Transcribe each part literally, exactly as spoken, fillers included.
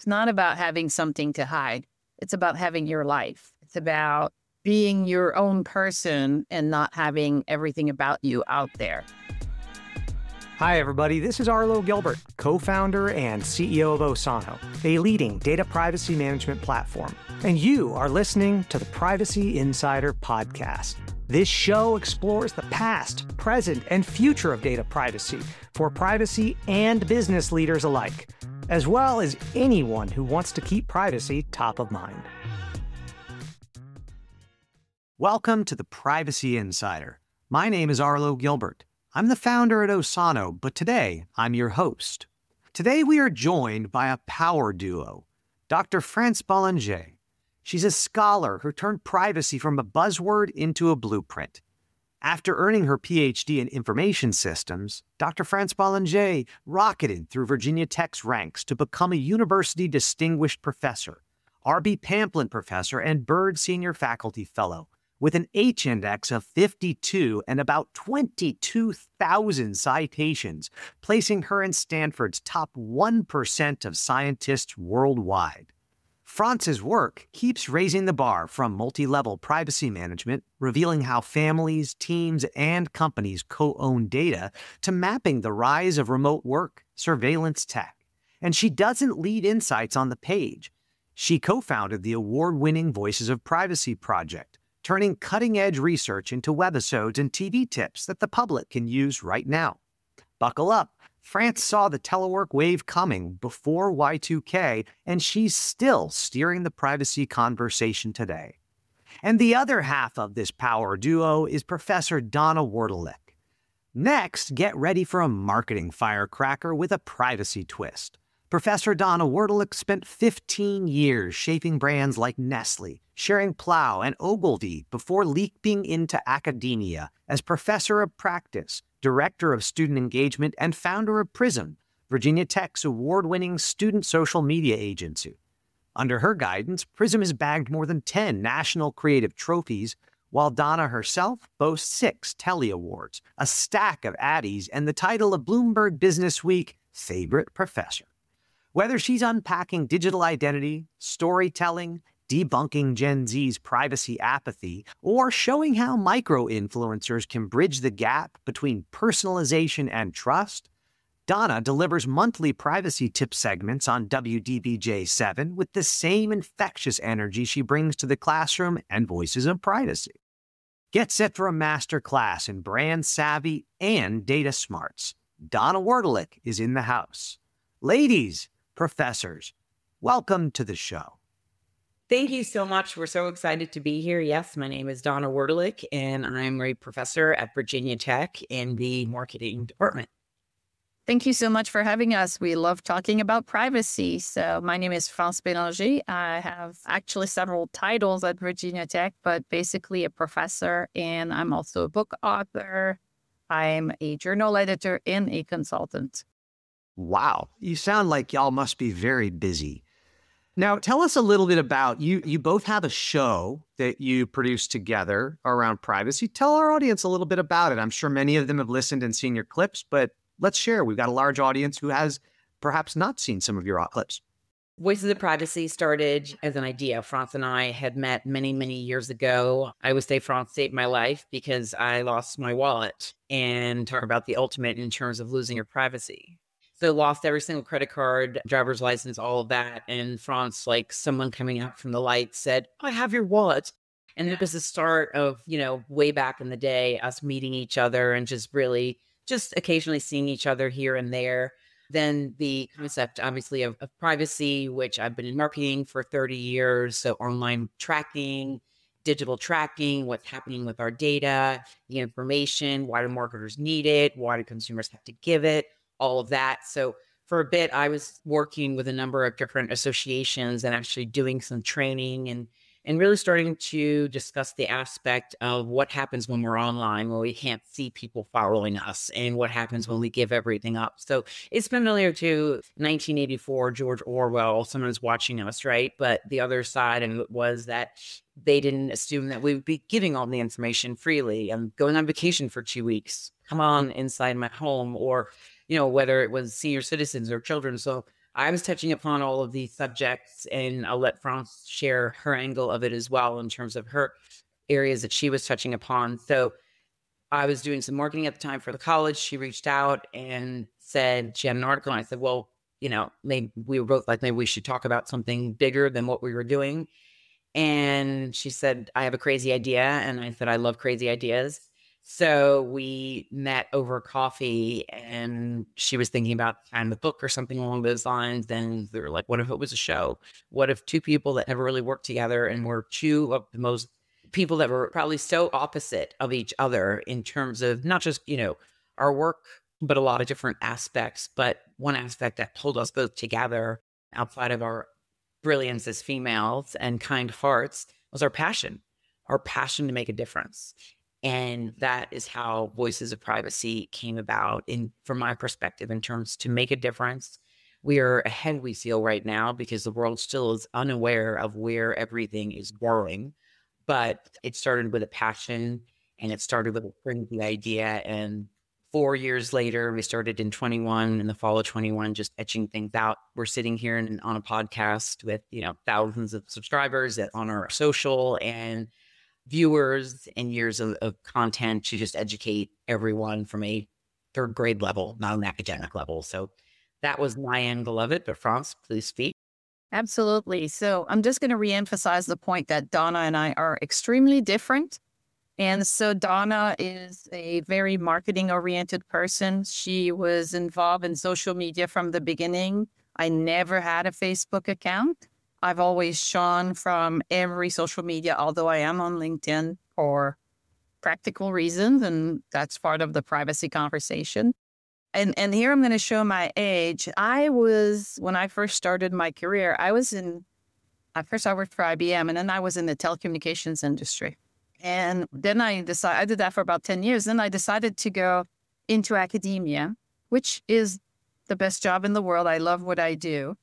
It's not about having something to hide. It's about having your life. It's about being your own person and not having everything about you out there. Hi, everybody. This is Arlo Gilbert, co-founder and C E O of Osano, a leading data privacy management platform. And you are listening to the Privacy Insider Podcast. This show explores the past, present, and future of data privacy for privacy and business leaders alike, as well as anyone who wants to keep privacy top of mind. Welcome to the Privacy Insider. My name is Arlo Gilbert. I'm the founder at Osano, but today I'm your host. Today we are joined by a power duo, Doctor France Bellanger. She's a scholar who turned privacy from a buzzword into a blueprint. After earning her P H D in information systems, Doctor France Bellanger rocketed through Virginia Tech's ranks to become a university distinguished professor, R B Pamplin Professor, and Byrd Senior Faculty Fellow, with an H-index of fifty-two and about twenty-two thousand citations, placing her in Stanford's top one percent of scientists worldwide. France's work keeps raising the bar from multi-level privacy management, revealing how families, teams, and companies co-own data, to mapping the rise of remote work, surveillance tech. And she doesn't lead insights on the page. She co-founded the award-winning Voices of Privacy project, turning cutting-edge research into webisodes and T V tips that the public can use right now. Buckle up. France saw the telework wave coming before Y two K, and she's still steering the privacy conversation today. And the other half of this power duo is Professor Donna Werdelick. Next, get ready for a marketing firecracker with a privacy twist. Professor Donna Werdelick spent fifteen years shaping brands like Nestle, Schering-Plough, and Ogilvy before leaping into academia as professor of practice, director of student engagement, and founder of Prism, Virginia Tech's award-winning student social media agency. Under her guidance, Prism has bagged more than ten national creative trophies, while Donna herself boasts six Telly Awards, a stack of Addies, and the title of Bloomberg Businessweek Favorite Professor. Whether she's unpacking digital identity, storytelling, debunking Gen Z's privacy apathy, or showing how micro-influencers can bridge the gap between personalization and trust, Donna delivers monthly privacy tip segments on W D B J seven with the same infectious energy she brings to the classroom and Voices of Privacy. Get set for a masterclass in brand savvy and data smarts. Donna Werdelick is in the house. Ladies, professors, welcome to the show. Thank you so much. We're so excited to be here. Yes, my name is Donna Werdelick, and I'm a professor at Virginia Tech in the marketing department. Thank you so much for having us. We love talking about privacy. So my name is France Bellanger. I have actually several titles at Virginia Tech, but basically a professor, and I'm also a book author. I'm a journal editor and a consultant. Wow, you sound like y'all must be very busy. Now, tell us a little bit about you. You both have a show that you produce together around privacy. Tell our audience a little bit about it. I'm sure many of them have listened and seen your clips, but let's share. We've got a large audience who has perhaps not seen some of your clips. Voices of Privacy started as an idea. France and I had met many, many years ago. I would say France saved my life because I lost my wallet, and talk about the ultimate in terms of losing your privacy. So lost every single credit card, driver's license, all of that. And France, like someone coming out from the light said, I have your wallet. And it was the start of, you know, way back in the day, us meeting each other and just really just occasionally seeing each other here and there. Then the concept, obviously, of, of privacy, which I've been in marketing for thirty years. So online tracking, digital tracking, what's happening with our data, the information, why do marketers need it? Why do consumers have to give it? All of that. So for a bit, I was working with a number of different associations and actually doing some training and and really starting to discuss the aspect of what happens when we're online, when we can't see people following us, and what happens when we give everything up. So it's familiar to nineteen eighty-four, George Orwell, someone's watching us, right? But the other side of it was that they didn't assume that we would be giving all the information freely. I'm going on vacation for two weeks. Come on inside my home, or you know, whether it was senior citizens or children. So I was touching upon all of these subjects, and I'll let France share her angle of it as well in terms of her areas that she was touching upon. So I was doing some marketing at the time for the college. She reached out and said she had an article, and I said, well, you know, maybe we were both like, maybe we should talk about something bigger than what we were doing. And she said, I have a crazy idea. And I said, I love crazy ideas. So we met over coffee, and she was thinking about kind of the book or something along those lines. And they were like, what if it was a show? What if two people that never really worked together and were two of the most people that were probably so opposite of each other in terms of not just, you know, our work, but a lot of different aspects. But one aspect that pulled us both together outside of our brilliance as females and kind hearts was our passion, our passion to make a difference. And that is how Voices of Privacy came about, in from my perspective, in terms to make a difference. We are ahead, we feel, right now, because the world still is unaware of where everything is going. But it started with a passion, and it started with a crazy idea. And four years later, we started in twenty-one, in the fall of twenty-one, just etching things out. We're sitting here in, on a podcast with, you know, thousands of subscribers that on our social, and viewers, and years of, of content to just educate everyone from a third grade level, not an academic level. So that was my angle of it. But France, please speak. Absolutely. So I'm just going to reemphasize the point that Donna and I are extremely different. And so Donna is a very marketing oriented person. She was involved in social media from the beginning. I never had a Facebook account. I've always shone from every social media, although I am on LinkedIn for practical reasons, and that's part of the privacy conversation. And and here I'm going to show my age. I was, when I first started my career, I was in, at first I worked for I B M, and then I was in the telecommunications industry. And then I decided, I did that for about ten years. Then I decided to go into academia, which is the best job in the world. I love what I do.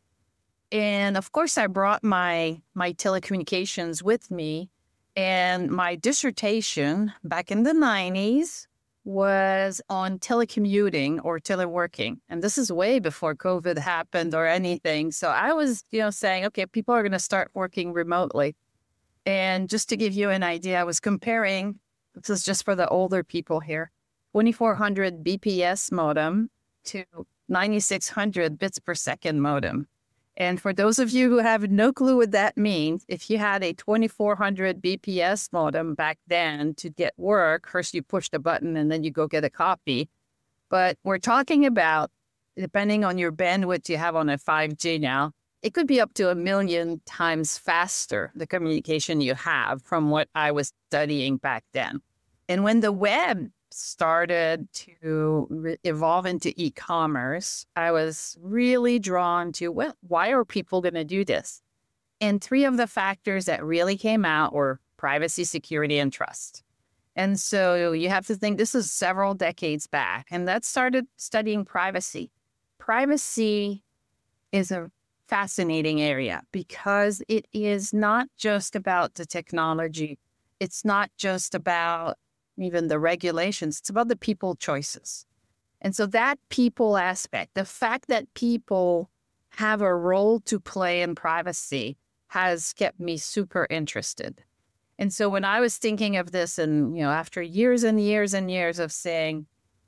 And of course, I brought my my telecommunications with me. And my dissertation back in the nineties was on telecommuting or teleworking. And this is way before COVID happened or anything. So I was, you know, saying, okay, people are going to start working remotely. And just to give you an idea, I was comparing, this is just for the older people here, twenty-four hundred B P S modem to ninety-six hundred bits per second modem. And for those of you who have no clue what that means, if you had a twenty-four hundred B P S modem back then to get work, first you push the button and then you go get a copy. But we're talking about, depending on your bandwidth you have on a five G now, it could be up to a million times faster, the communication you have, from what I was studying back then. And when the web started to re- evolve into e-commerce, I was really drawn to, well, why are people going to do this? And three of the factors that really came out were privacy, security, and trust. And so you have to think this is several decades back, and that started studying privacy. Privacy is a fascinating area because it is not just about the technology. It's not just about even the regulations. It's about the people choices. And so that people aspect, the fact that people have a role to play in privacy, has kept me super interested. And so when I was thinking of this, and, you know, after years and years and years of saying,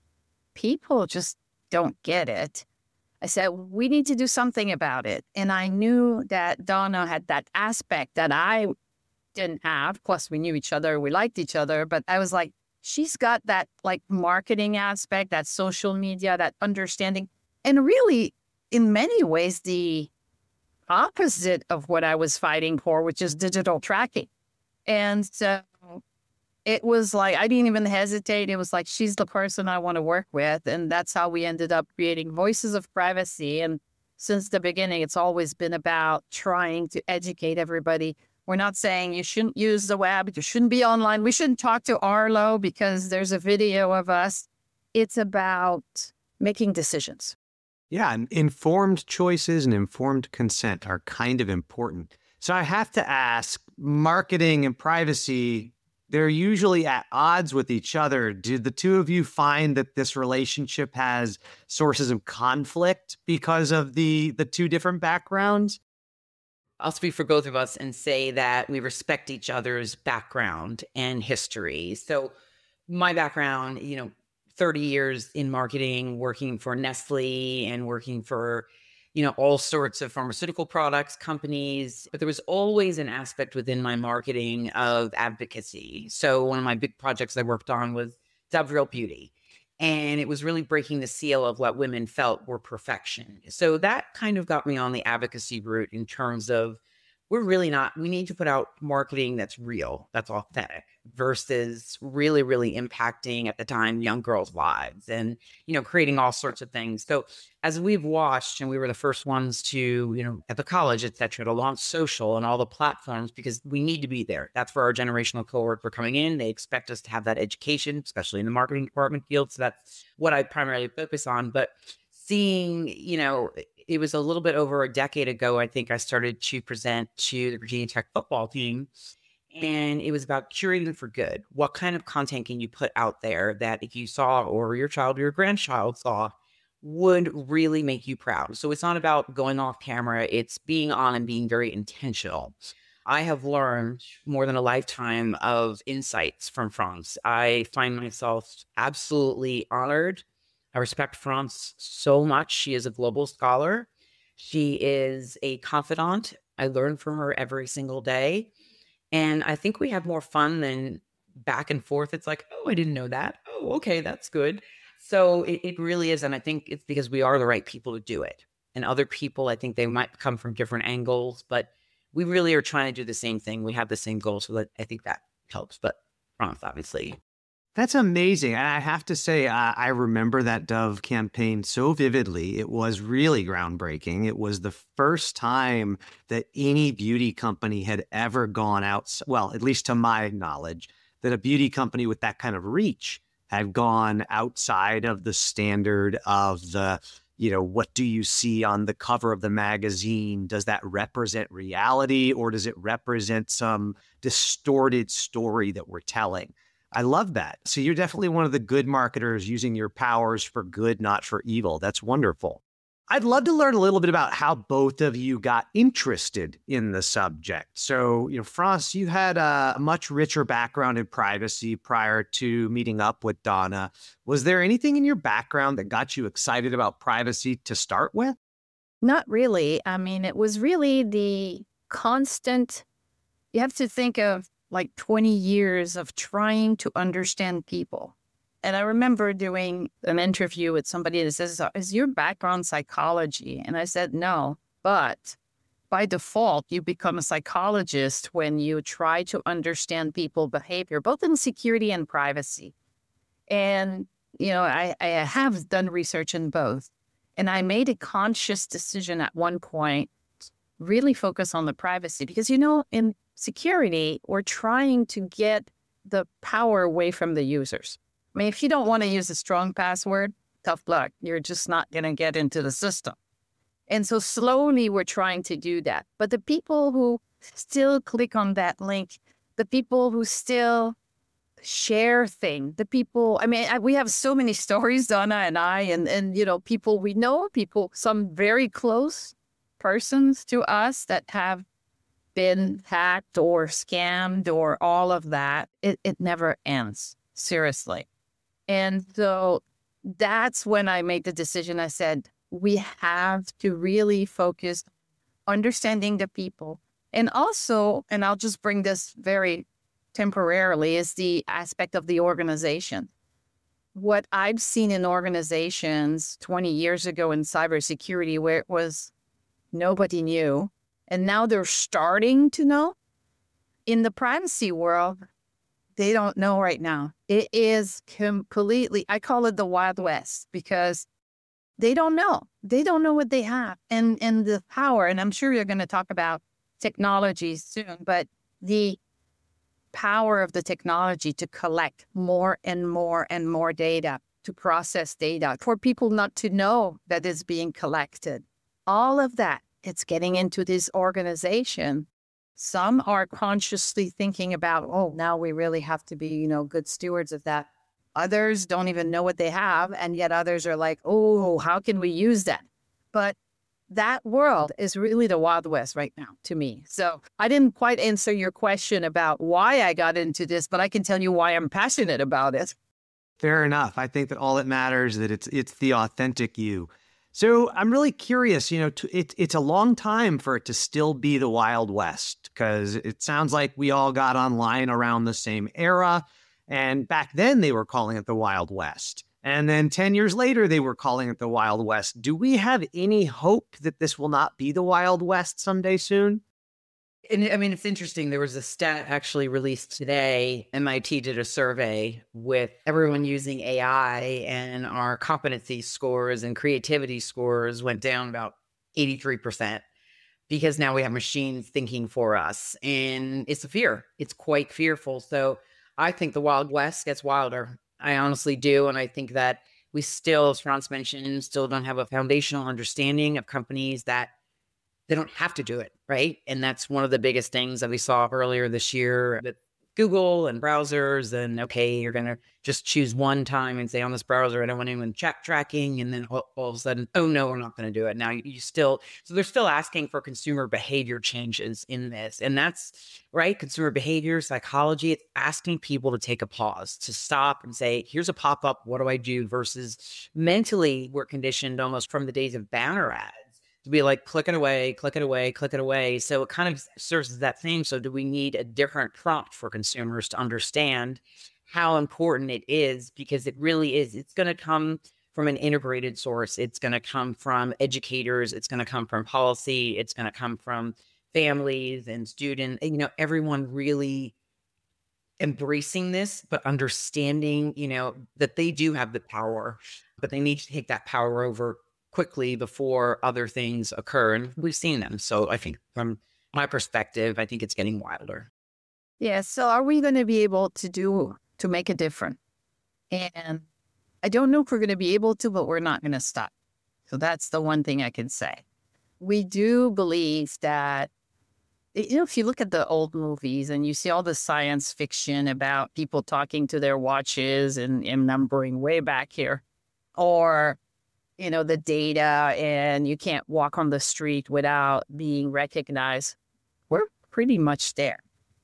people just don't get it, I said, we need to do something about it. And I knew that Donna had that aspect that I didn't have. Plus, we knew each other, we liked each other. But I was like, she's got that like marketing aspect, that social media, that understanding. And really, in many ways, the opposite of what I was fighting for, which is digital tracking. And so it was like, I didn't even hesitate. It was like, she's the person I want to work with. And that's how we ended up creating Voices of Privacy. And since the beginning, it's always been about trying to educate everybody. We're not saying you shouldn't use the web, you shouldn't be online, we shouldn't talk to Arlo because there's a video of us. It's about making decisions. Yeah, and informed choices and informed consent are kind of important. So I have to ask, marketing and privacy they're usually at odds with each other. Did the two of you find that this relationship has sources of conflict because of the the two different backgrounds? I'll speak for both of us and say that we respect each other's background and history. So my background, you know, thirty years in marketing, working for Nestle and working for, you know, all sorts of pharmaceutical products companies. But there was always an aspect within my marketing of advocacy. So one of my big projects I worked on was Dove Real Beauty. And it was really breaking the seal of what women felt were perfection. So that kind of got me on the advocacy route in terms of we're really not, we need to put out marketing that's real, that's authentic versus really, really impacting at the time young girls' lives and, you know, creating all sorts of things. So as we've watched, and we were the first ones to, you know, at the college, et cetera, to launch social and all the platforms because we need to be there. That's where our generational cohort were coming in. They expect us to have that education, especially in the marketing department field. So that's what I primarily focus on. But seeing, you know, it was a little bit over a decade ago, I think I started to present to the Virginia Tech football team. And it was about curating for good. What kind of content can you put out there that if you saw or your child or your grandchild saw would really make you proud? So it's not about going off camera. It's being on and being very intentional. I have learned more than a lifetime of insights from France. I find myself absolutely honored. I respect France so much. She is a global scholar. She is a confidant. I learn from her every single day. And I think we have more fun than back and forth. It's like, oh, I didn't know that. Oh, okay, that's good. So it, it really is. And I think it's because we are the right people to do it. And other people, I think they might come from different angles, but we really are trying to do the same thing. We have the same goal. So that, I think that helps. But France, obviously. That's amazing. And I have to say, uh, I remember that Dove campaign so vividly. It was really groundbreaking. It was the first time that any beauty company had ever gone out, well, at least to my knowledge, that a beauty company with that kind of reach had gone outside of the standard of the, you know, what do you see on the cover of the magazine? Does that represent reality or does it represent some distorted story that we're telling? I love that. So you're definitely one of the good marketers using your powers for good, not for evil. That's wonderful. I'd love to learn a little bit about how both of you got interested in the subject. So, you know, France, you had a much richer background in privacy prior to meeting up with Donna. Was there anything in your background that got you excited about privacy to start with? Not really. I mean, it was really the constant, you have to think of like twenty years of trying to understand people. And I remember doing an interview with somebody that says, is your background psychology? And I said, no, but by default, you become a psychologist when you try to understand people behavior, both in security and privacy. And, you know, I, I have done research in both. And I made a conscious decision at one point, really focus on the privacy because, you know, in security, we're trying to get the power away from the users. I mean, if you don't want to use a strong password, tough luck. You're just not going to get into the system. And so slowly we're trying to do that. But the people who still click on that link, the people who still share things, the people, I mean, I, we have so many stories, Donna and I, and, and, you know, people we know, people, some very close persons to us that have been hacked or scammed or all of that. It, it never ends, seriously. And so that's when I made the decision. I said, we have to really focus understanding the people. And also, and I'll just bring this very temporarily, is the aspect of the organization. What I've seen in organizations twenty years ago in cybersecurity where it was nobody knew, and now they're starting to know. In the privacy world, they don't know right now. It is completely, I call it the Wild West because they don't know. They don't know what they have and, and the power. And I'm sure you're going to talk about technology soon, but the power of the technology to collect more and more and more data, to process data, for people not to know that it's being collected. All of that, it's getting into this organization. Some are consciously thinking about, oh, now we really have to be, you know, good stewards of that. Others don't even know what they have. And yet others are like, oh, how can we use that? But that world is really the Wild West right now to me. So I didn't quite answer your question about why I got into this, but I can tell you why I'm passionate about it. Fair enough. I think that all that matters is that it's it's the authentic you. So I'm really curious, you know, to, it, it's a long time for it to still be the Wild West, because it sounds like we all got online around the same era. And back then they were calling it the Wild West. And then ten years later, they were calling it the Wild West. Do we have any hope that this will not be the Wild West someday soon? And I mean, it's interesting. There was a stat actually released today. M I T did a survey with everyone using A I, and our competency scores and creativity scores went down about eighty-three percent because now we have machines thinking for us. And it's a fear. It's quite fearful. So I think the Wild West gets wilder. I honestly do. And I think that we still, as Franz mentioned, still don't have a foundational understanding of companies that they don't have to do it, right? And that's one of the biggest things that we saw earlier this year with Google and browsers. And okay, you're going to just choose one time and say on this browser, I don't want anyone chat tracking. And then all, all of a sudden, oh no, we're not going to do it. Now you, you still, so they're still asking for consumer behavior changes in this. And that's right. Consumer behavior, psychology, it's asking people to take a pause, to stop and say, here's a pop-up. What do I do? Versus mentally, we're conditioned almost from the days of banner ads to be like, click it away, click it away, click it away. So it kind of serves as that thing. So do we need a different prompt for consumers to understand how important it is? Because it really is. It's going to come from an integrated source. It's going to come from educators. It's going to come from policy. It's going to come from families and students. You know, everyone really embracing this, but understanding, you know, that they do have the power, but they need to take that power over quickly before other things occur. And we've seen them. So I think from my perspective, I think it's getting wilder. Yeah. So are we going to be able to do, to make a difference? And I don't know if we're going to be able to, but we're not going to stop. So that's the one thing I can say. We do believe that, you know, if you look at the old movies and you see all the science fiction about people talking to their watches and, and numbering way back here, or you know, the data and you can't walk on the street without being recognized, we're pretty much there.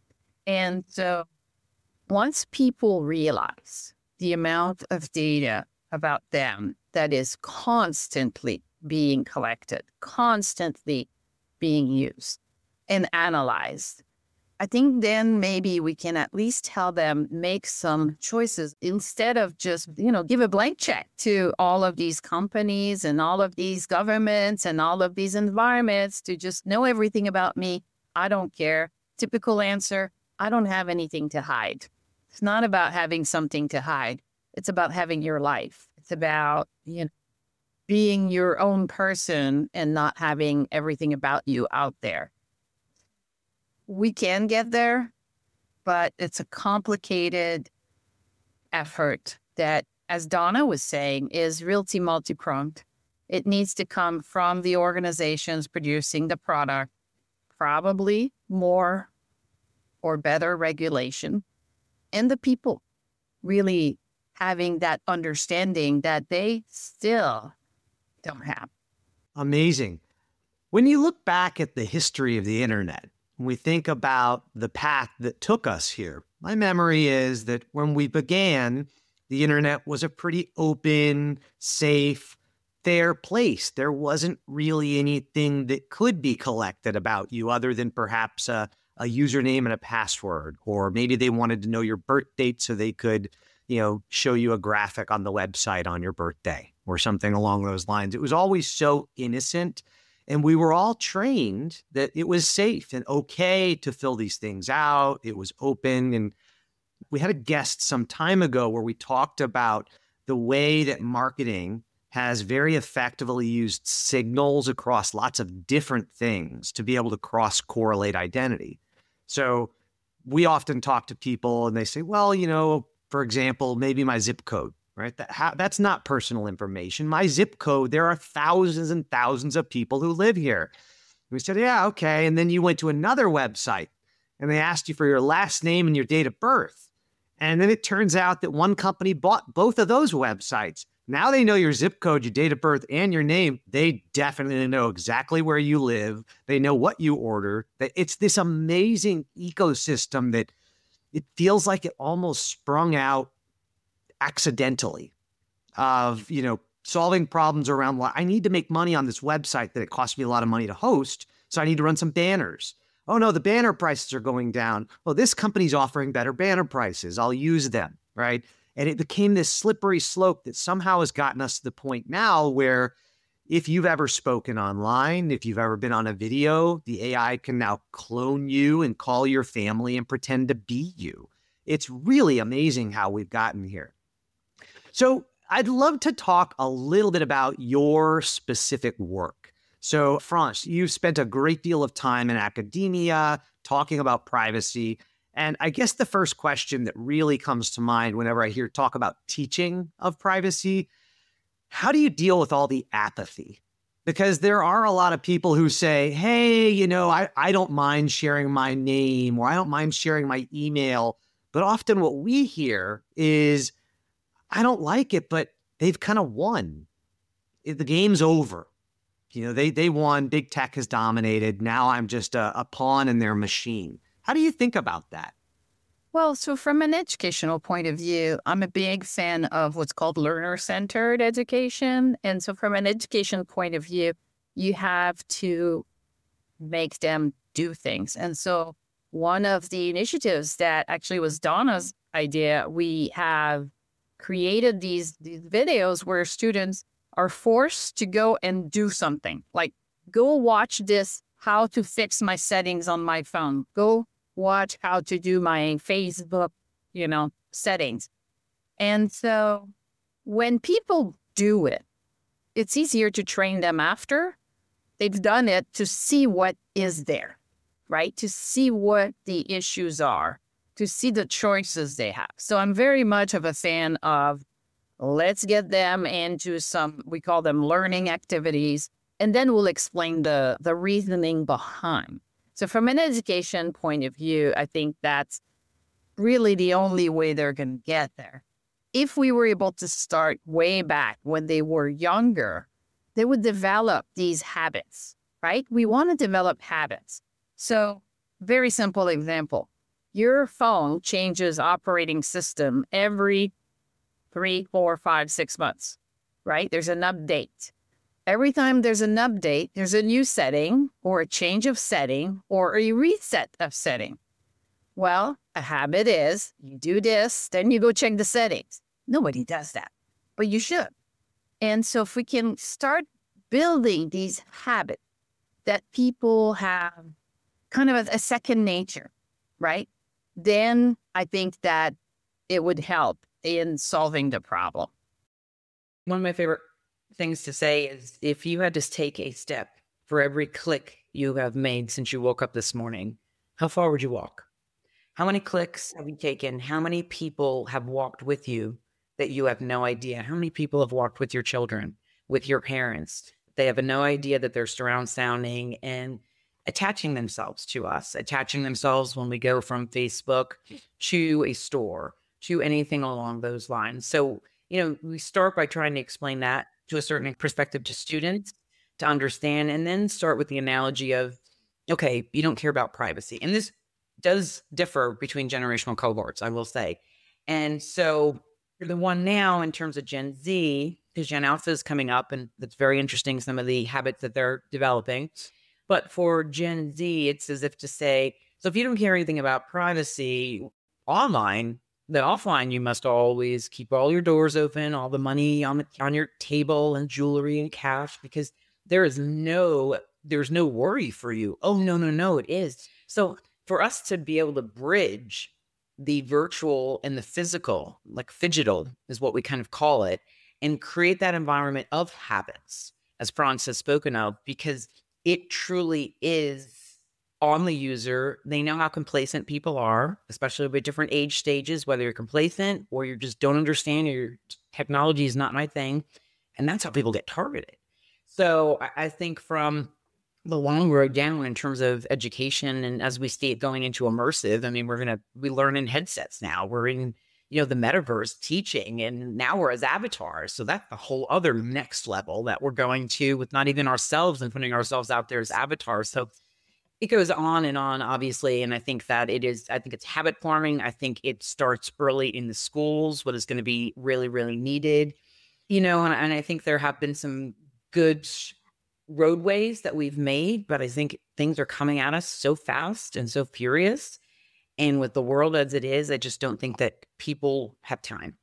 And so once people realize the amount of data about them that is constantly being collected, constantly being used and analyzed, I think then maybe we can at least tell them make some choices instead of just, you know, give a blank check to all of these companies and all of these governments and all of these environments to just know everything about me. I don't care. Typical answer, I don't have anything to hide. It's not about having something to hide. It's about having your life. It's about, you know, being your own person and not having everything about you out there. We can get there, but it's a complicated effort that, as Donna was saying, is realty multi-pronged. It needs to come from the organizations producing the product, probably more or better regulation, and the people really having that understanding that they still don't have. Amazing. When you look back at the history of the internet, when we think about the path that took us here, my memory is that when we began, the internet was a pretty open, safe, fair place. There wasn't really anything that could be collected about you other than perhaps a, a username and a password, or maybe they wanted to know your birth date so they could, you know, show you a graphic on the website on your birthday or something along those lines. It was always so innocent. And we were all trained that it was safe and okay to fill these things out. It was open. And we had a guest some time ago where we talked about the way that marketing has very effectively used signals across lots of different things to be able to cross-correlate identity. So we often talk to people and they say, well, you know, for example, maybe my zip code. Right? That ha- that's not personal information. My zip code, there are thousands and thousands of people who live here. We said, yeah, okay. And then you went to another website and they asked you for your last name and your date of birth. And then it turns out that one company bought both of those websites. Now they know your zip code, your date of birth, and your name. They definitely know exactly where you live. They know what you order. It's this amazing ecosystem that it feels like it almost sprung out accidentally of, you know, solving problems around, I need to make money on this website that it costs me a lot of money to host, so I need to run some banners. Oh no, the banner prices are going down. Well, this company's offering better banner prices. I'll use them, right? And it became this slippery slope that somehow has gotten us to the point now where if you've ever spoken online, if you've ever been on a video, the A I can now clone you and call your family and pretend to be you. It's really amazing how we've gotten here. So I'd love to talk a little bit about your specific work. So, France, you've spent a great deal of time in academia talking about privacy. And I guess the first question that really comes to mind whenever I hear talk about teaching of privacy, how do you deal with all the apathy? Because there are a lot of people who say, hey, you know, I, I don't mind sharing my name or I don't mind sharing my email. But often what we hear is, I don't like it, but they've kind of won. The game's over. You know, they they won. Big tech has dominated. Now I'm just a, a pawn in their machine. How do you think about that? Well, so from an educational point of view, I'm a big fan of what's called learner-centered education. And so from an education point of view, you have to make them do things. And so one of the initiatives that actually was Donna's idea, we have created these, these videos where students are forced to go and do something. Like, go watch this, how to fix my settings on my phone. Go watch how to do my Facebook, you know, settings. And so when people do it, it's easier to train them after they've done it to see what is there, right? To see what the issues are, to see the choices they have. So I'm very much of a fan of let's get them into some, we call them learning activities, and then we'll explain the, the reasoning behind. So from an education point of view, I think that's really the only way they're going to get there. If we were able to start way back when they were younger, they would develop these habits, right? We want to develop habits. So very simple example. Your phone changes operating system every three, four, five, six months, right? There's an update. Every time there's an update, there's a new setting or a change of setting or a reset of setting. Well, a habit is you do this, then you go check the settings. Nobody does that, but you should. And so if we can start building these habits that people have kind of a, a second nature, right? Then I think that it would help in solving the problem. One of my favorite things to say is if you had to take a step for every click you have made since you woke up this morning, how far would you walk? How many clicks have you taken? How many people have walked with you that you have no idea? How many people have walked with your children, with your parents? They have no idea that they're surround sounding and attaching themselves to us, attaching themselves when we go from Facebook to a store, to anything along those lines. So, you know, we start by trying to explain that to a certain perspective to students to understand, and then start with the analogy of, okay, you don't care about privacy. And this does differ between generational cohorts, I will say. And so for the one now in terms of Gen Z, because Gen Alpha is coming up, and that's very interesting, some of the habits that they're developing. But for Gen Z, it's as if to say, so if you don't care anything about privacy online, then offline, you must always keep all your doors open, all the money on the, on your table and jewelry and cash, because there is no, there's no worry for you. Oh, no, no, no, it is. So for us to be able to bridge the virtual and the physical, like phygital is what we kind of call it, and create that environment of habits, as France has spoken of, because it truly is on the user. They know how complacent people are, especially with different age stages, whether you're complacent or you just don't understand, or your technology is not my thing. And that's how people get targeted. So I think from the long road down in terms of education. And as we see it going into immersive, I mean, we're going to, we learn in headsets now. We're in, you know, the metaverse teaching, and now we're as avatars. So that's a whole other next level that we're going to with not even ourselves and putting ourselves out there as avatars. So it goes on and on, obviously. And I think that it is, I think it's habit forming. I think it starts early in the schools, what is going to be really, really needed, you know, and, and I think there have been some good roadways that we've made, but I think things are coming at us so fast and so furious. And with the world as it is, I just don't think that people have time.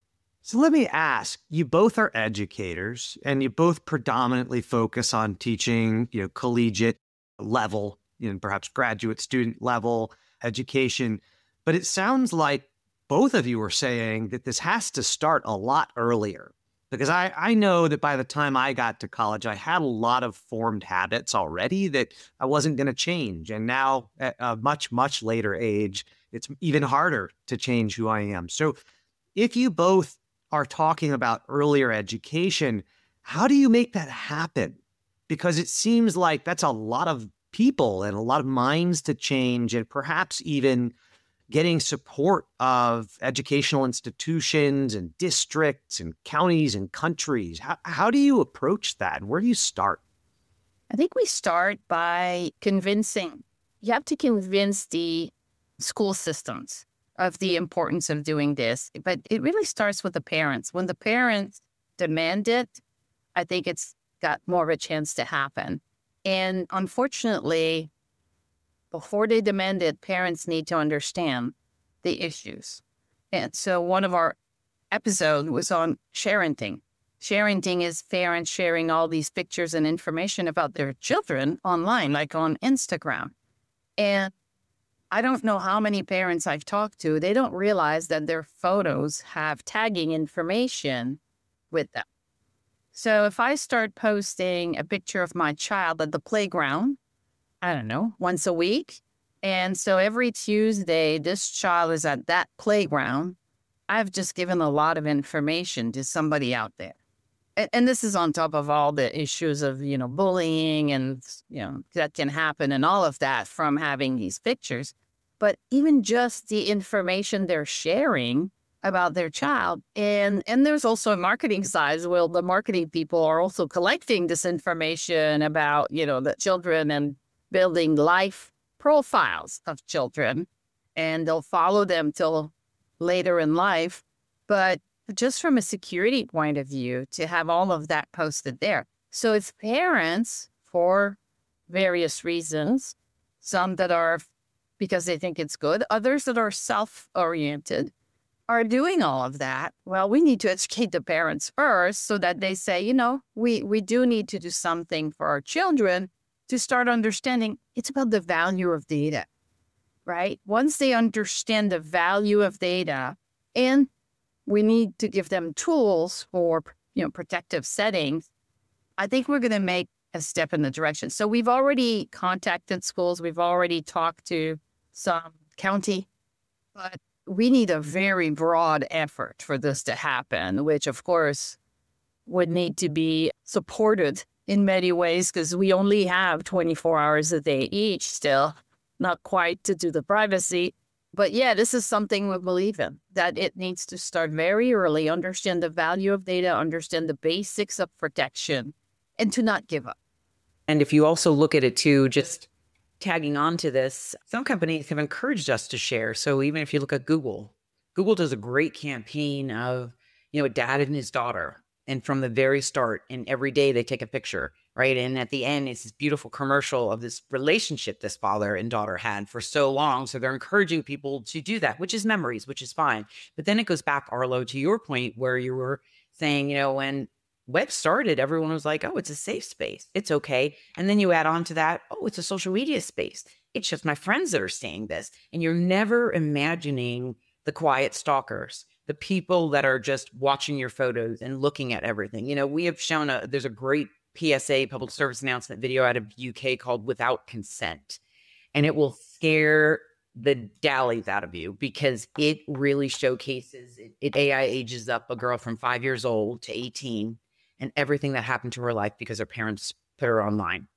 So let me ask, you both are educators and you both predominantly focus on teaching, you know, collegiate level, you know, perhaps graduate student level education. But it sounds like both of you are saying that this has to start a lot earlier. Because I, I know that by the time I got to college, I had a lot of formed habits already that I wasn't going to change. And now at a much, much later age, it's even harder to change who I am. So if you both are talking about earlier education, how do you make that happen? Because it seems like that's a lot of people and a lot of minds to change, and perhaps even getting support of educational institutions and districts and counties and countries. How, how do you approach that? Where do you start? I think we start by convincing. You have to convince the school systems of the importance of doing this. But it really starts with the parents. When the parents demand it, I think it's got more of a chance to happen. And unfortunately, before they demand it, parents need to understand the issues. And so one of our episodes was on sharenting. Sharenting is parents sharing all these pictures and information about their children online, like on Instagram. And I don't know how many parents I've talked to, they don't realize that their photos have tagging information with them. So if I start posting a picture of my child at the playground, I don't know, once a week. And so every Tuesday, this child is at that playground. I've just given a lot of information to somebody out there. And, and this is on top of all the issues of, you know, bullying and, you know, that can happen and all of that from having these pictures. But even just the information they're sharing about their child. And, and there's also a marketing side. Well, the marketing people are also collecting this information about, you know, the children and building life profiles of children, and they'll follow them till later in life. But just from a security point of view, to have all of that posted there. So if parents, for various reasons, some that are because they think it's good, others that are self-oriented, are doing all of that, well, we need to educate the parents first so that they say, you know, we, we do need to do something for our children to start understanding it's about the value of data, right? Once they understand the value of data, and we need to give them tools for, you know, protective settings, I think we're going to make a step in the direction. So we've already contacted schools. We've already talked to some county, but we need a very broad effort for this to happen, which of course would need to be supported in many ways because we only have twenty-four hours a day each still, not quite to do the privacy. But yeah, this is something we believe in, that it needs to start very early, understand the value of data, understand the basics of protection, and to not give up. And if you also look at it too, just tagging on to this, some companies have encouraged us to share. So even if you look at Google, Google does a great campaign of, you know, a dad and his daughter. And from the very start, and every day they take a picture, right? And at the end, it's this beautiful commercial of this relationship this father and daughter had for so long. So they're encouraging people to do that, which is memories, which is fine. But then it goes back, Arlo, to your point where you were saying, you know, when web started, everyone was like, oh, it's a safe space. It's okay. And then you add on to that, oh, it's a social media space. It's just my friends that are seeing this. And you're never imagining the quiet stalkers, the people that are just watching your photos and looking at everything. You know, we have shown a, there's a great P S A, public service announcement video out of U K called Without Consent. And it will scare the dallies out of you because it really showcases, it, it A I ages up a girl from five years old to eighteen and everything that happened to her life because her parents put her online.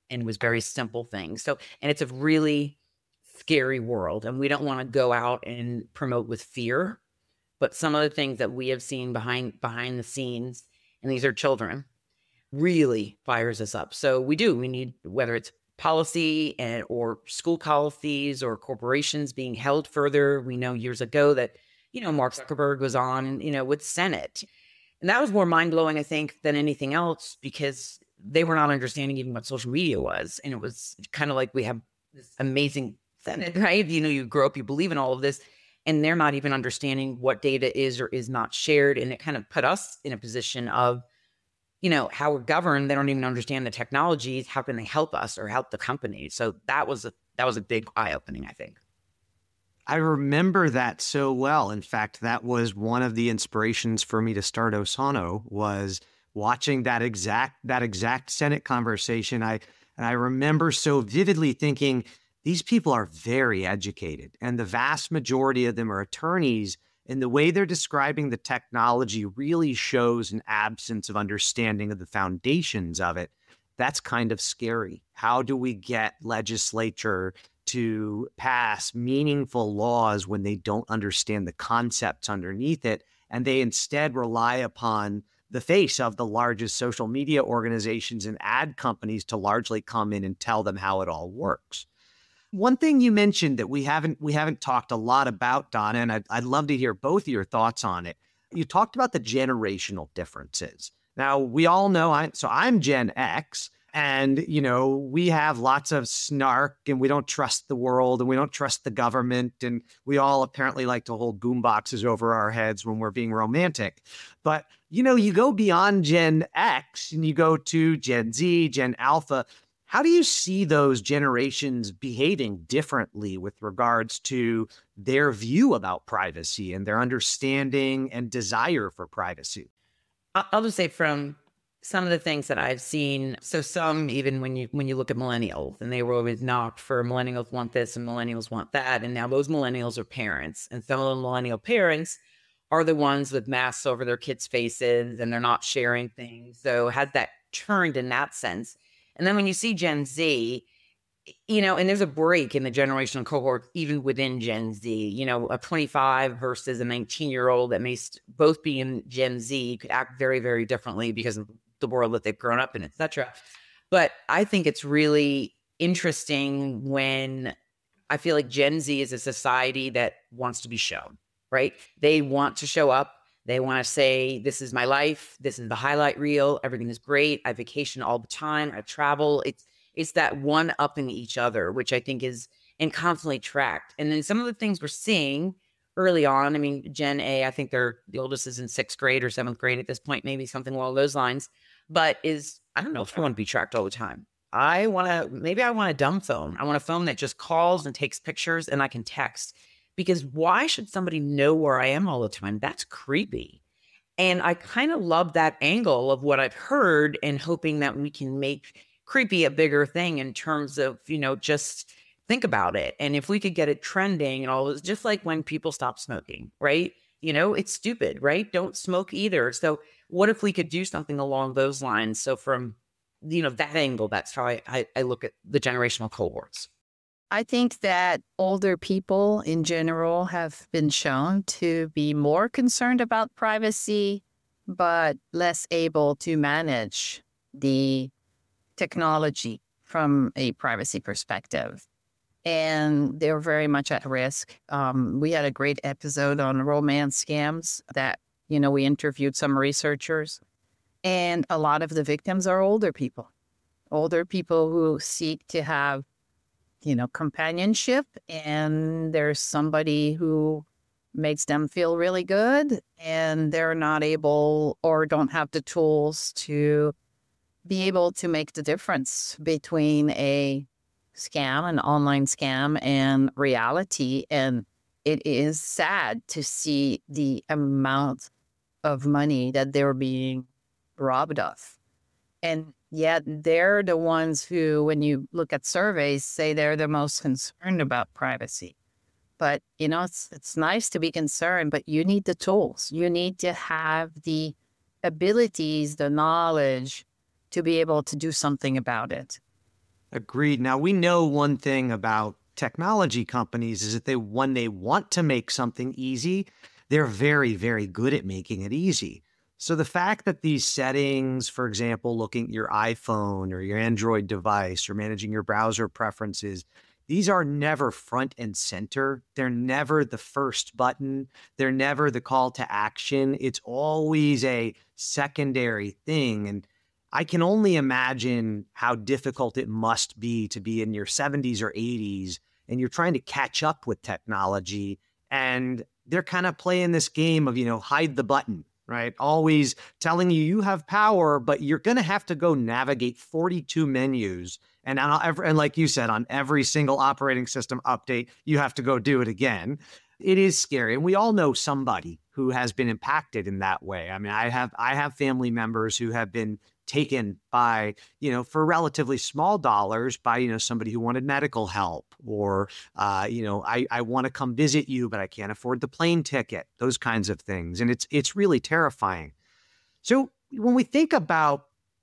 and it was very simple things. So, and it's a really scary world, and we don't want to go out and promote with fear. But some of the things that we have seen behind behind the scenes, and these are children, really fires us up. So we do. We need, whether it's policy and or school policies or corporations being held further. We know years ago that, you know, Mark Zuckerberg was on, you know, with Senate. And that was more mind-blowing, I think, than anything else, because they were not understanding even what social media was. And it was kind of like, we have this amazing Senate, right? You know, you grow up, you believe in all of this, and they're not even understanding what data is or is not shared. And it kind of put us in a position of, you know, how we're governed. They don't even understand the technologies. How can they help us or help the company? So that was a, that was a big eye-opening, I think. I remember that so well. In fact, that was one of the inspirations for me to start Osano, was watching that exact that exact Senate conversation. I and I remember so vividly thinking, these people are very educated, and the vast majority of them are attorneys. And the way they're describing the technology really shows an absence of understanding of the foundations of it. That's kind of scary. How do we get legislature to pass meaningful laws when they don't understand the concepts underneath it, and they instead rely upon the face of the largest social media organizations and ad companies to largely come in and tell them how it all works? One thing you mentioned that we haven't we haven't talked a lot about, Donna, and I'd, I'd love to hear both of your thoughts on it. You talked about the generational differences. Now, we all know, I, so I'm Gen X, and, you know, we have lots of snark, and we don't trust the world, and we don't trust the government, and we all apparently like to hold boomboxes over our heads when we're being romantic. But, you know, you go beyond Gen X, and you go to Gen Z, Gen Alpha. How do you see those generations behaving differently with regards to their view about privacy and their understanding and desire for privacy? I'll just say, from some of the things that I've seen, so some, even when you when you look at millennials, and they were always knocked for millennials want this and millennials want that, and now those millennials are parents, and some of the millennial parents are the ones with masks over their kids' faces, and they're not sharing things. So has that turned in that sense? And then when you see Gen Z, you know, and there's a break in the generational cohort, even within Gen Z, you know, a twenty-five versus a nineteen year old that may st- both be in Gen Z could act very, very differently because of the world that they've grown up in, et cetera. But I think it's really interesting when I feel like Gen Z is a society that wants to be shown, right? They want to show up. They want to say, this is my life. This is the highlight reel. Everything is great. I vacation all the time. I travel. It's it's that one upping each other, which I think is, and constantly tracked. And then some of the things we're seeing early on, I mean, Gen A, I think they're, the oldest is in sixth grade or seventh grade at this point, maybe something along those lines, but is, I don't know if I want to be tracked all the time. I want to, maybe I want a dumb phone. I want a phone that just calls and takes pictures and I can text. Because why should somebody know where I am all the time? That's creepy. And I kind of love that angle of what I've heard, and hoping that we can make creepy a bigger thing in terms of, you know, just think about it. And if we could get it trending and all this, just like when people stop smoking, right? You know, it's stupid, right? Don't smoke either. So what if we could do something along those lines? So from, you know, that angle, that's how I, I, I look at the generational cohorts. I think that older people in general have been shown to be more concerned about privacy, but less able to manage the technology from a privacy perspective. And they're very much at risk. Um, we had a great episode on romance scams that, you know, we interviewed some researchers, and a lot of the victims are older people, older people who seek to have, you know, companionship, and there's somebody who makes them feel really good, and they're not able or don't have the tools to be able to make the difference between a scam, an online scam, and reality. And it is sad to see the amount of money that they're being robbed of. And yet they're the ones who, when you look at surveys, say they're the most concerned about privacy. But, you know, it's it's nice to be concerned, but you need the tools. You need to have the abilities, the knowledge to be able to do something about it. Agreed. Now, we know one thing about technology companies is that they, when they want to make something easy, they're very, very good at making it easy. So the fact that these settings, for example, looking at your iPhone or your Android device or managing your browser preferences, these are never front and center. They're never the first button. They're never the call to action. It's always a secondary thing. And I can only imagine how difficult it must be to be in your seventies or eighties and you're trying to catch up with technology and they're kind of playing this game of, you know, hide the button, right? Always telling you you have power, but you're going to have to go navigate forty-two menus. And on every, and like you said, on every single operating system update, you have to go do it again. It is scary. And we all know somebody who has been impacted in that way. I mean, I have I have family members who have been taken by, you know, for relatively small dollars by, you know, somebody who wanted medical help or, uh, you know, I, I want to come visit you, but I can't afford the plane ticket, those kinds of things. And it's, it's really terrifying. So when we think about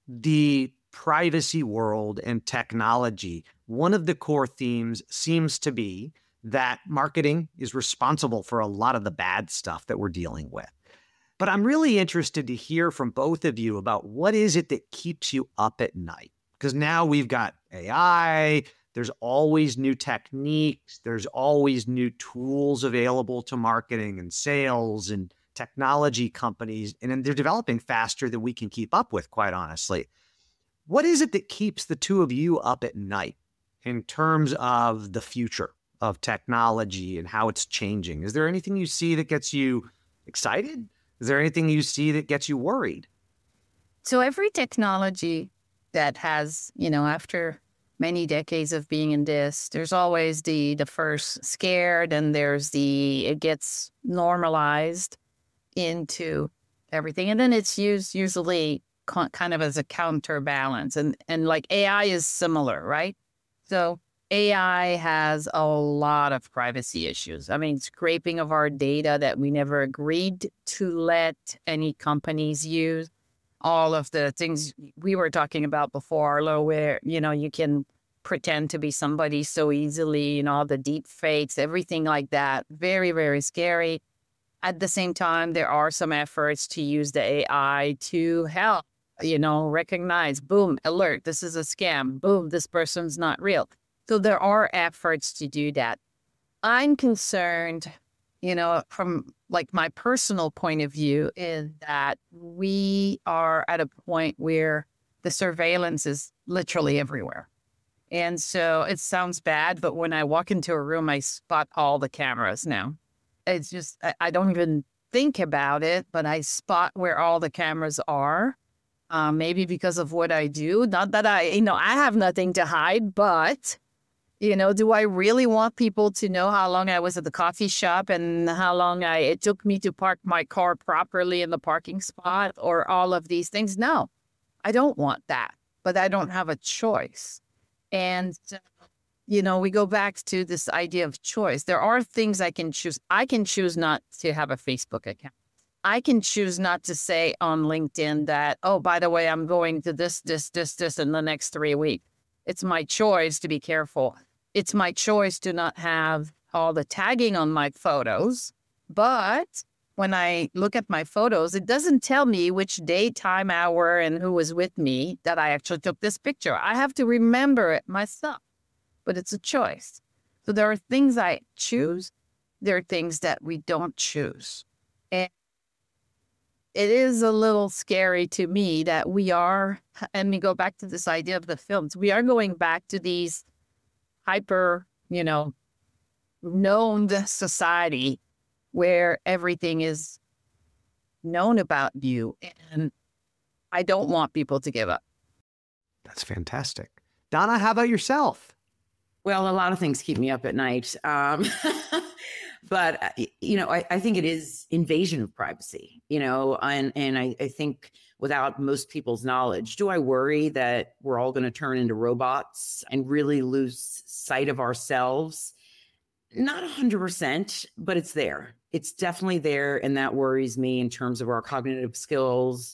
the privacy world and technology, one of the core themes seems to be that marketing is responsible for a lot of the bad stuff that we're dealing with. But I'm really interested to hear from both of you about what is it that keeps you up at night? Because now we've got A I, there's always new techniques, there's always new tools available to marketing and sales and technology companies, and they're developing faster than we can keep up with, quite honestly. What is it that keeps the two of you up at night in terms of the future of technology and how it's changing? Is there anything you see that gets you excited? Is there anything you see that gets you worried? So every technology that has, you know, after many decades of being in this, there's always the the first scared, and there's the it gets normalized into everything, and then it's used usually co- kind of as a counterbalance, and and like A I is similar, right? So A I has a lot of privacy issues. I mean, scraping of our data that we never agreed to let any companies use. All of the things we were talking about before, Arlo, where, you know, you can pretend to be somebody so easily, you know, all the deep fakes, everything like that. Very, very scary. At the same time, there are some efforts to use the A I to help, you know, recognize, boom, alert, this is a scam. Boom, this person's not real. So there are efforts to do that. I'm concerned, you know, from like my personal point of view, is that we are at a point where the surveillance is literally everywhere. And so it sounds bad, but when I walk into a room, I spot all the cameras now. It's just, I, I don't even think about it, but I spot where all the cameras are. Uh, maybe because of what I do. Not that I, you know, I have nothing to hide, but you know, do I really want people to know how long I was at the coffee shop and how long I it took me to park my car properly in the parking spot or all of these things? No, I don't want that, but I don't have a choice. And, uh, you know, we go back to this idea of choice. There are things I can choose. I can choose not to have a Facebook account. I can choose not to say on LinkedIn that, oh, by the way, I'm going to this, this, this, this in the next three weeks. It's my choice to be careful. It's my choice to not have all the tagging on my photos. But when I look at my photos, it doesn't tell me which day, time, hour, and who was with me that I actually took this picture. I have to remember it myself, but it's a choice. So there are things I choose. There are things that we don't choose. And it is a little scary to me that we are, and we go back to this idea of the films, we are going back to these hyper, you know, known society where everything is known about you. And I don't want people to give up. That's fantastic. Donna, how about yourself? Well, a lot of things keep me up at night. Um, but, uh, you know, I, I think it is invasion of privacy, you know, and, and I, I think without most people's knowledge, do I worry that we're all going to turn into robots and really lose sight of ourselves? Not one hundred percent, but it's there. It's definitely there. And that worries me in terms of our cognitive skills,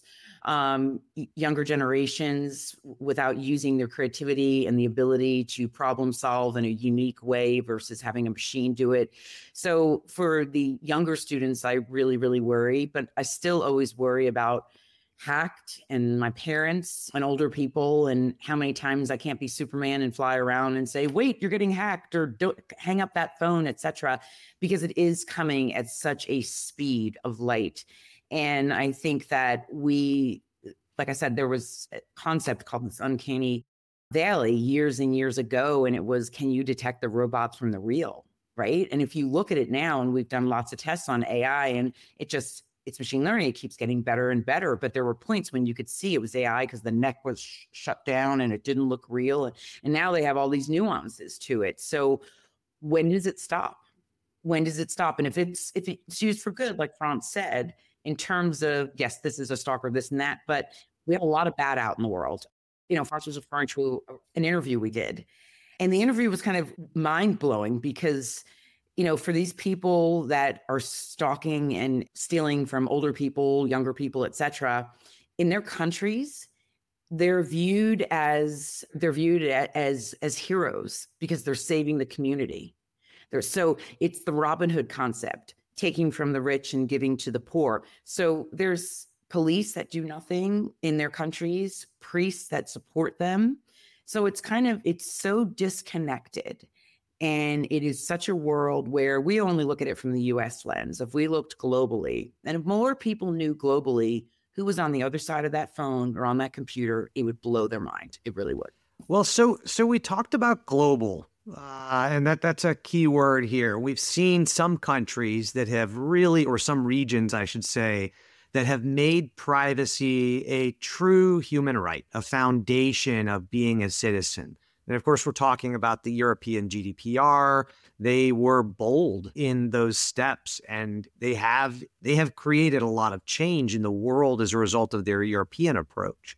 um, y- younger generations without using their creativity and the ability to problem solve in a unique way versus having a machine do it. So for the younger students, I really, really worry, but I still always worry about hacked and my parents and older people and how many times I can't be Superman and fly around and say, wait, you're getting hacked, or don't hang up that phone, et cetera, because it is coming at such a speed of light. And I think that we, like I said, there was a concept called this uncanny valley years and years ago. And it was, can you detect the robots from the real? Right. And if you look at it now, and we've done lots of tests on A I, and it just, it's machine learning, it keeps getting better and better. But there were points when you could see it was A I because the neck was sh- shut down and it didn't look real. And, and now they have all these nuances to it. So when does it stop? When does it stop? And if it's if it's used for good, like Franz said, in terms of, yes, this is a stalker, this and that, but we have a lot of bad out in the world. You know, Franz was referring to an interview we did. And the interview was kind of mind blowing because, you know, for these people that are stalking and stealing from older people, younger people, et cetera, in their countries, they're viewed as they're viewed as as heroes because they're saving the community. They're, so it's the Robin Hood concept, taking from the rich and giving to the poor. So there's police that do nothing in their countries, priests that support them. So it's kind of, it's so disconnected. And it is such a world where we only look at it from the U S lens. If we looked globally, and if more people knew globally who was on the other side of that phone or on that computer, it would blow their mind. It really would. Well, so so we talked about global, uh, and that that's a key word here. We've seen some countries that have really, or some regions, I should say, that have made privacy a true human right, a foundation of being a citizen. And of course, we're talking about the European G D P R. They were bold in those steps, and they have they have created a lot of change in the world as a result of their European approach.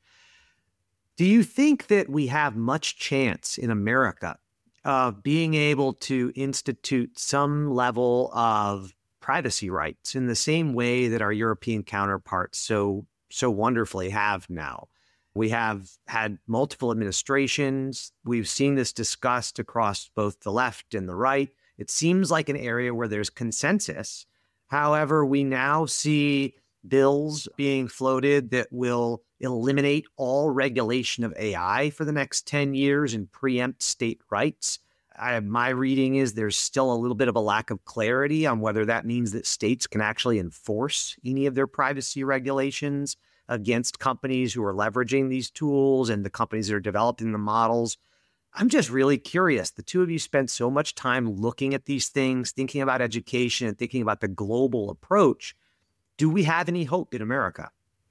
Do you think that we have much chance in America of being able to institute some level of privacy rights in the same way that our European counterparts so so wonderfully have now? We have had multiple administrations. We've seen this discussed across both the left and the right. It seems like an area where there's consensus. However, we now see bills being floated that will eliminate all regulation of A I for the next ten years and preempt state rights. I, my reading is there's still a little bit of a lack of clarity on whether that means that states can actually enforce any of their privacy regulations against companies who are leveraging these tools and the companies that are developing the models. I'm just really curious. The two of you spent so much time looking at these things, thinking about education and thinking about the global approach. Do we have any hope in America?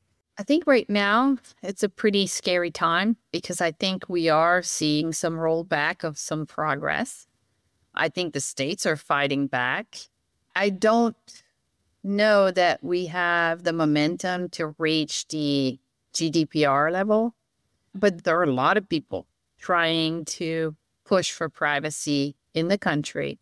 I think right now it's a pretty scary time because I think we are seeing some rollback of some progress. I think the states are fighting back. I don't know that we have the momentum to reach the G D P R level, but there are a lot of people trying to push for privacy in the country.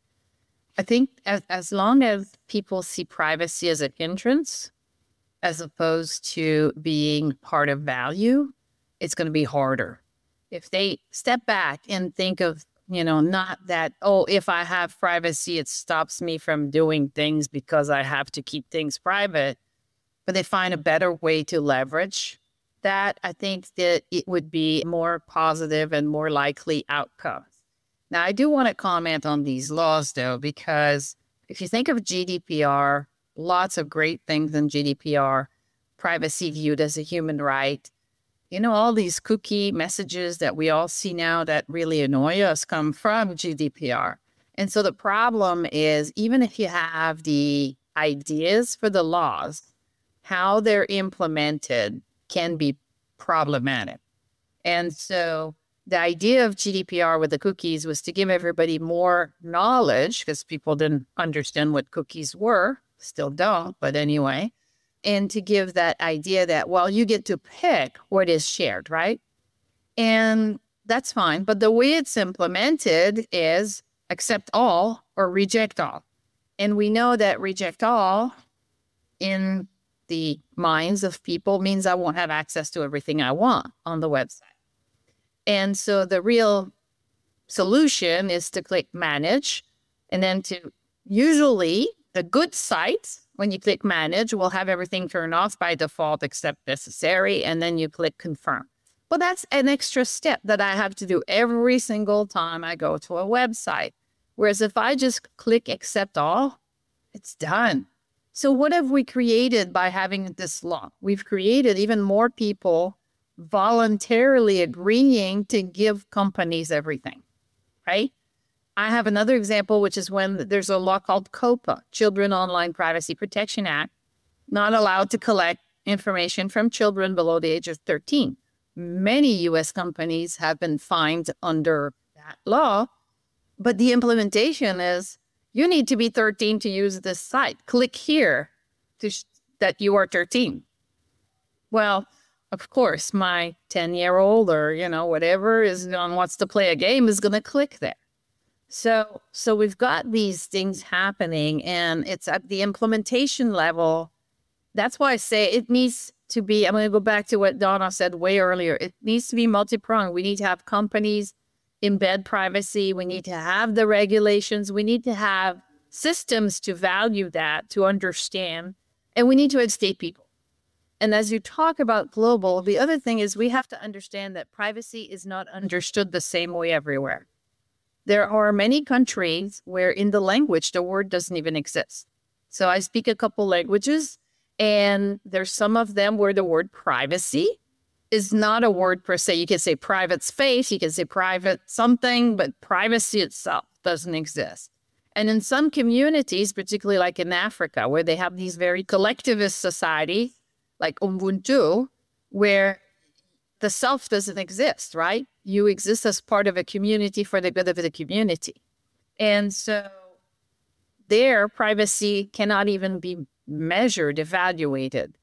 I think as, as long as people see privacy as an hindrance, as opposed to being part of value, it's going to be harder. If they step back and think of, you know, not that, oh, if I have privacy, it stops me from doing things because I have to keep things private, but they find a better way to leverage that, I think that it would be more positive and more likely outcomes. Now, I do want to comment on these laws, though, because if you think of G D P R, lots of great things in G D P R, privacy viewed as a human right. You know, all these cookie messages that we all see now that really annoy us come from G D P R. And so the problem is, even if you have the ideas for the laws, how they're implemented can be problematic. And so the idea of G D P R with the cookies was to give everybody more knowledge because people didn't understand what cookies were, still don't, but anyway, and to give that idea that, well, you get to pick what is shared, right? And that's fine. But the way it's implemented is accept all or reject all. And we know that reject all in the minds of people means I won't have access to everything I want on the website. And so the real solution is to click manage, and then to usually the good sites, when you click manage, will have everything turned off by default except necessary, and then you click confirm. But that's an extra step that I have to do every single time I go to a website. Whereas if I just click accept all, it's done. So what have we created by having this law? We've created even more people voluntarily agreeing to give companies everything, right? I have another example, which is when there's a law called COPPA, Children Online Privacy Protection Act, not allowed to collect information from children below the age of thirteen. Many U S companies have been fined under that law, but the implementation is you need to be thirteen to use this site. Click here to sh- that you are thirteen. Well, of course, my ten-year-old or, you know, whatever is on wants to play a game is going to click there. So, so we've got these things happening, and it's at the implementation level. That's why I say it needs to be, I'm going to go back to what Donna said way earlier. It needs to be multi-pronged. We need to have companies embed privacy. We need to have the regulations. We need to have systems to value that, to understand, and we need to educate people. And as you talk about global, the other thing is we have to understand that privacy is not understood the same way everywhere. There are many countries where in the language, the word doesn't even exist. So I speak a couple languages, and there's some of them where the word privacy is not a word per se. You can say private space, you can say private something, but privacy itself doesn't exist. And in some communities, particularly like in Africa, where they have these very collectivist societies, like Ubuntu, where the self doesn't exist, right? You exist as part of a community for the good of the community. And so their privacy cannot even be measured, evaluated.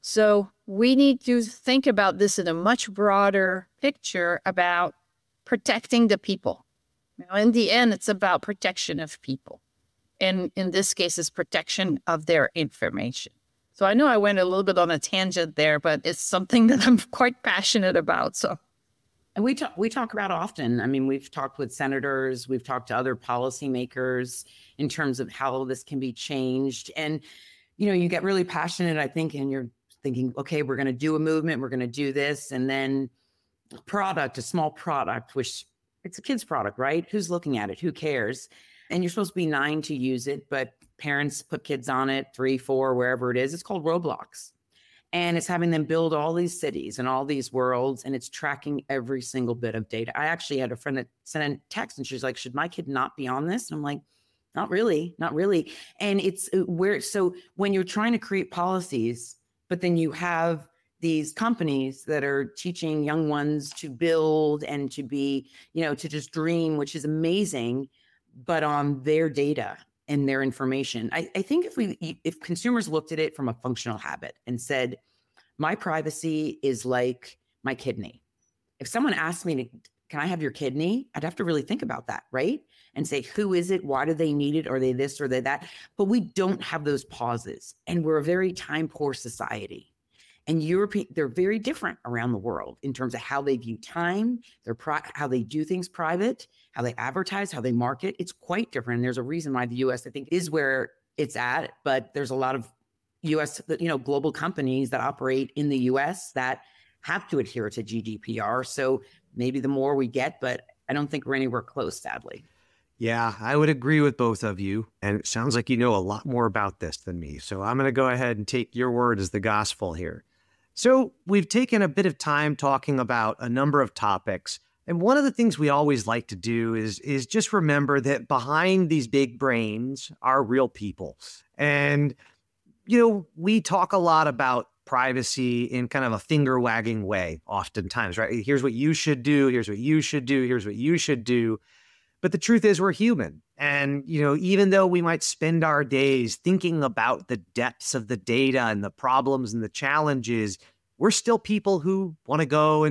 So we need to think about this in a much broader picture about protecting the people. You know, in the end, it's about protection of people. And in this case, it's protection of their information. So I know I went a little bit on a tangent there, but it's something that I'm quite passionate about. So, and we talk we talk about often. I mean, we've talked with senators, we've talked to other policymakers in terms of how this can be changed. And, you know, you get really passionate, I think, and you're thinking, okay, we're going to do a movement, we're going to do this, and then a product, a small product, which it's a kid's product, right? Who's looking at it? Who cares? And you're supposed to be nine to use it, but parents put kids on it, three, four, wherever it is. It's called Roblox. And it's having them build all these cities and all these worlds, and it's tracking every single bit of data. I actually had a friend that sent a text, and she's like, should my kid not be on this? And I'm like, not really, not really. And it's where, so when you're trying to create policies, but then you have these companies that are teaching young ones to build and to be, you know, to just dream, which is amazing, but on their data and their information. I, I think if we, if consumers looked at it from a functional habit and said, my privacy is like my kidney. If someone asked me, to, can I have your kidney? I'd have to really think about that, right? And say, who is it? Why do they need it? Are they this or they that? But we don't have those pauses. And we're a very time poor society. And European, they're very different around the world in terms of how they view time, their pri- how they do things private, how they advertise, how they market. It's quite different. And there's a reason why the U S, I think, is where it's at. But there's a lot of U S, you know, global companies that operate in the U S that have to adhere to G D P R. So maybe the more we get, but I don't think we're anywhere close, sadly. Yeah, I would agree with both of you. And it sounds like you know a lot more about this than me. So I'm going to go ahead and take your word as the gospel here. So we've taken a bit of time talking about a number of topics. And one of the things we always like to do is, is just remember that behind these big brains are real people. And, you know, we talk a lot about privacy in kind of a finger wagging way oftentimes, right? Here's what you should do. Here's what you should do. Here's what you should do. But the truth is we're human. And, you know, even though we might spend our days thinking about the depths of the data and the problems and the challenges, we're still people who want to go and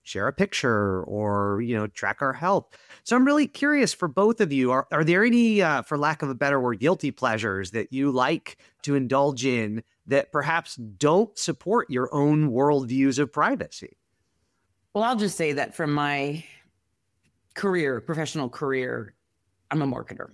share a picture or, you know, track our health. So I'm really curious for both of you, are, are there any, uh, for lack of a better word, guilty pleasures that you like to indulge in that perhaps don't support your own worldviews of privacy? Well, I'll just say that from my career, professional career, I'm a marketer.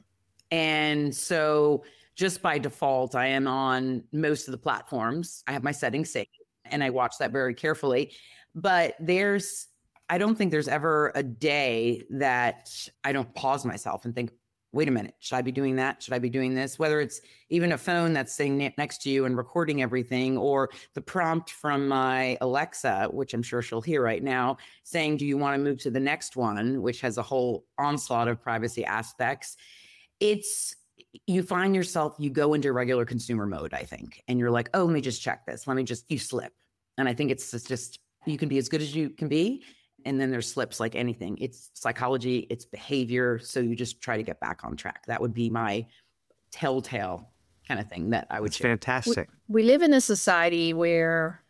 And so just by default, I am on most of the platforms. I have my settings saved and I watch that very carefully. But there's, I don't think there's ever a day that I don't pause myself and think, wait a minute, should I be doing that? Should I be doing this? Whether it's even a phone that's sitting next to you and recording everything, or the prompt from my Alexa, which I'm sure she'll hear right now, saying, do you want to move to the next one, which has a whole onslaught of privacy aspects. It's, you find yourself, you go into regular consumer mode, I think, and you're like, oh, let me just check this. Let me just, you slip. And I think it's, it's just, you can be as good as you can be. And then there's slips like anything. It's psychology, it's behavior. So you just try to get back on track. That would be my telltale kind of thing that I would It's share. fantastic. We, we live in a society where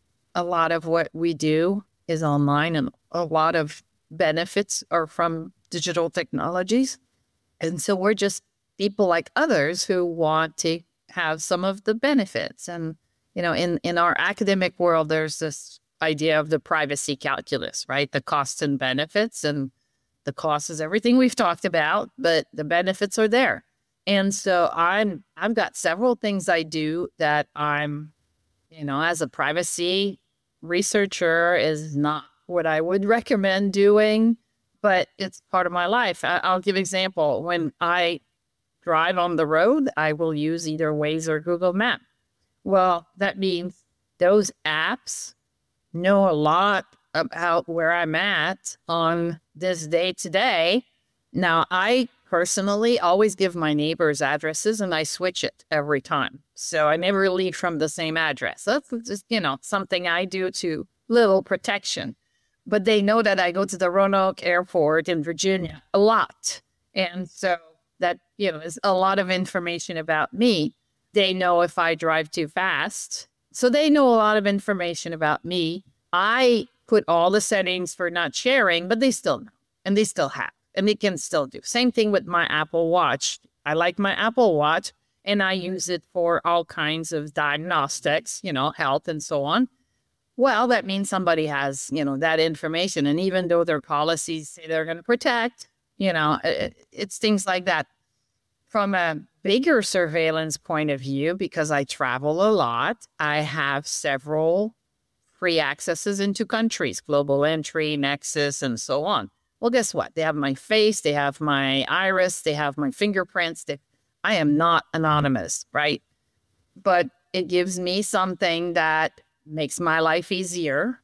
a lot of what we do is online and a lot of benefits are from digital technologies. And so we're just people like others who want to have some of the benefits. And, you know, in, in our academic world, there's this idea of the privacy calculus, right? The costs and benefits, and the cost is everything we've talked about, but the benefits are there. And so I'm, I've got several things I do that I'm, you know, as a privacy researcher is not what I would recommend doing, but it's part of my life. I, I'll give an example. When I drive on the road, I will use either Waze or Google Map. Well, that means those apps know a lot about where I'm at on this day today. Now, I personally always give my neighbors addresses and I switch it every time. So I never leave from the same address. That's just, you know, something I do to little protection. But they know that I go to the Roanoke Airport in Virginia a lot. And so that, you know, is a lot of information about me. They know if I drive too fast. So they know a lot of information about me. I put all the settings for not sharing, but they still know, and they still have, and they can still do. Same thing with my Apple Watch. I like my Apple Watch, and I use it for all kinds of diagnostics, you know, health and so on. Well, that means somebody has, you know, that information. And even though their policies say they're going to protect, you know, it, it's things like that. From a bigger surveillance point of view, because I travel a lot, I have several free accesses into countries, Global Entry, Nexus, and so on. Well, guess what? They have my face, they have my iris, they have my fingerprints. They, I am not anonymous, right? But it gives me something that makes my life easier,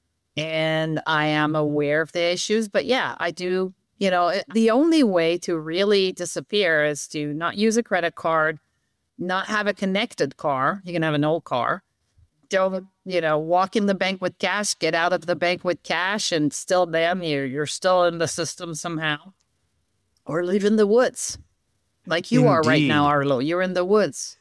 and I am aware of the issues. But yeah, I do. You know, the only way to really disappear is to not use a credit card, not have a connected car. You can have an old car. Don't, you know, walk in the bank with cash, get out of the bank with cash, and still damn you, you're still in the system somehow. Or live in the woods, like you are right now, Arlo. You're in the woods.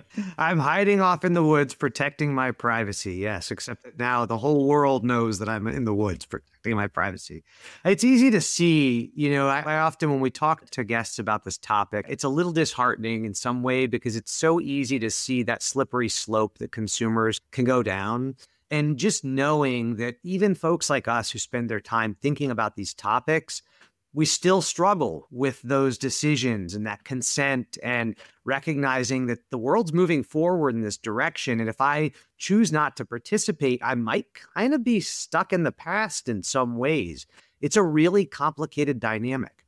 I'm hiding off in the woods, protecting my privacy. Yes, except that now the whole world knows that I'm in the woods protecting my privacy. It's easy to see, you know, I, I often, when we talk to guests about this topic, it's a little disheartening in some way because it's so easy to see that slippery slope that consumers can go down. And just knowing that even folks like us who spend their time thinking about these topics, we still struggle with those decisions and that consent and recognizing that the world's moving forward in this direction. And if I choose not to participate, I might kind of be stuck in the past in some ways. It's a really complicated dynamic.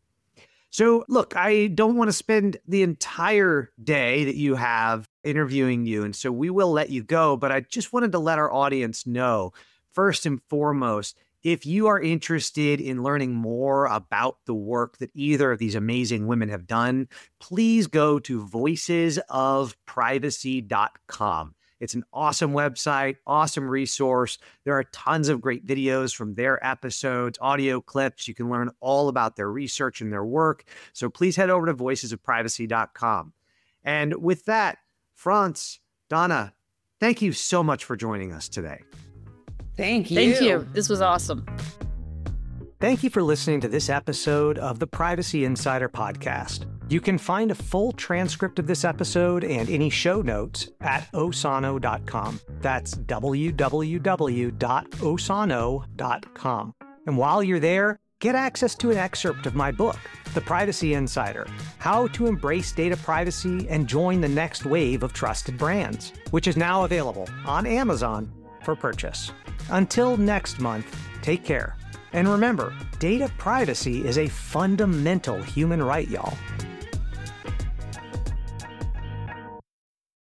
So look, I don't want to spend the entire day that you have interviewing you. And so we will let you go, but I just wanted to let our audience know, first and foremost, if you are interested in learning more about the work that either of these amazing women have done, please go to voices of privacy dot com. It's an awesome website, awesome resource. There are tons of great videos from their episodes, audio clips. You can learn all about their research and their work. So please head over to voices of privacy dot com. And with that, France, Donna, thank you so much for joining us today. Thank you. Thank you. This was awesome. Thank you for listening to this episode of the Privacy Insider Podcast. You can find a full transcript of this episode and any show notes at osano dot com. That's w w w dot osano dot com. And while you're there, get access to an excerpt of my book, The Privacy Insider: How to Embrace Data Privacy and Join the Next Wave of Trusted Brands, which is now available on Amazon for purchase. Until next month, take care. And remember, data privacy is a fundamental human right, y'all.